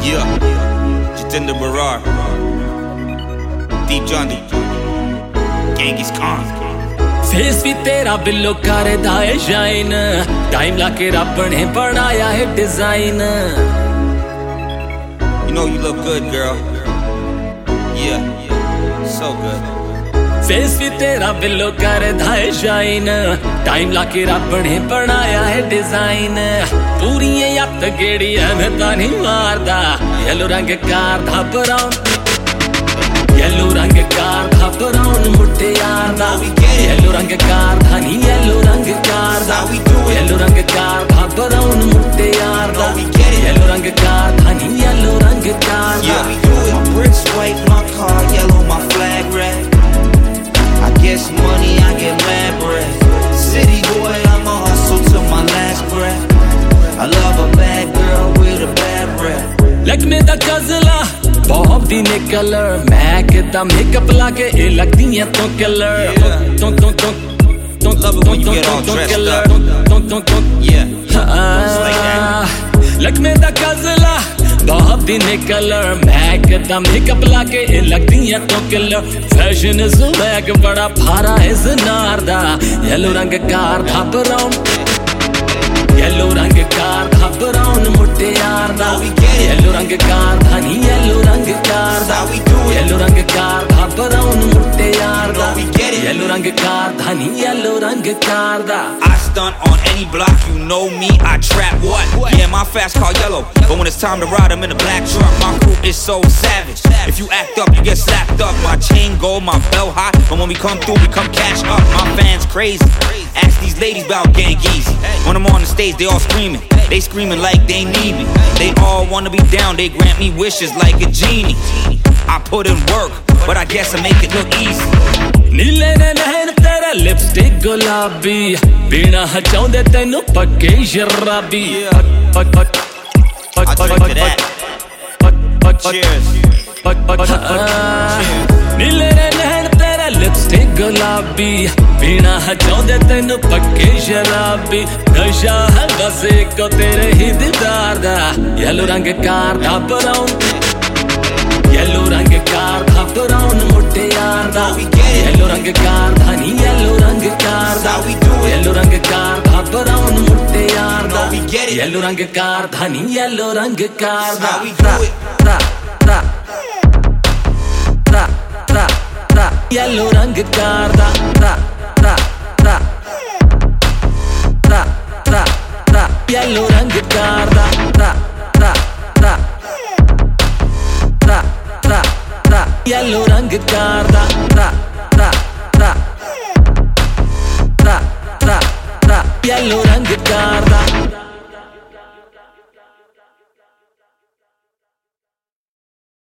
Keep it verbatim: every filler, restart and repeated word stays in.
Yeah, Jatinder Barar, Deep Johnny, Genghis Khan. Face भी तेरा बिल्लो करदा है शाइन, टाइम लाके रब ने बनाया है design. You know you look good, girl. Yeah, so good. Face भी तेरा बिल्लो करदा है शाइन, टाइम लाके रब ने बनाया है डिजाइन. पूरी यत गेड़ी है मैं ता नहीं मारदा, येलो रंग कार दा ब्राउन, येलो रंग कार दा ब्राउन मुट्टे यार दा. येलो रंग कार दा नहीं येलो रंग कार दा, येलो रंग कार दा ब्राउन मुट्टे यार दा. येलो रंग कार दा नहीं येलो रंग कार दा. My bricks white, my car yellow, my flag red. I guess money, I get mad bread. City boy, I'ma hustle till my last breath. I love a bad girl with a bad breath. Like me da kazla, बहुत दी ने colour, मैं किदा makeup लाके ये लगती है तो colour. तो तो तो तो Love it when you get all dressed up. तो तो तो Yeah, just like that. like me da kazla, बहुत दी ने कलर, मैं किदा मेकअप लाके ये लगती है तो कलर. फैशन इज स्वैग बड़ा भारा है ज़नार दा. येलो रंग कार दा ब्राउन, येलो रंग कार दा ब्राउन मुट्टे यार दा. येलो रंग कार दा नहीं येलो रंग कार दा. येलो रंग कार दा ब्राउन मुट्टे यार दा. येलो रंग कार दा नहीं येलो रंग कार दा. I stunt on any block, you know me, I trap what? Yeah, my fast car yellow, but when it's time to ride, I'm in a black truck. My crew is so savage. If you act up, you get slapped up. My chain gold, my belt hot, but when we come through, we come cash up. My fans crazy. Ask these ladies about Gang Easy. When I'm on the stage, they all screaming. They screaming like they need me. They all wanna be down, they grant me wishes like a genie. I put in work, but I guess I make it look easy. नीले ने नहन तेरा lipstick गुलाबी, बिना हचाउंदे तैनू पक्के शराबी. पक पक पक I पक drink to पक that. पक पक Cheers. पक पक नीले ने नहन तेरा लिपस्टिक गुलाबी, बिना हचाउंदे तैनू पक्के शराबी. नशा है बस एक तेरे ही दीदार दा. येलो रंग कार दा ब्राउन, येलो रंग कार दा ब्राउन मुट्टे यार दा. येलो रंग कार दा नहीं येलो रंग कार दा. येलो रंग कार दा ब्राउन मुट्टे यार दा. येलो रंग कार दा नहीं येलो रंग कार दा. रा रा रा रा रा येलो रंग कार दा. रा रा रा रा रा रा येलो रंग कार दा. रा रा रा रा रा रा येलो रंग कार दा. रा रा रा रा रा रा येलो रंग कार दा.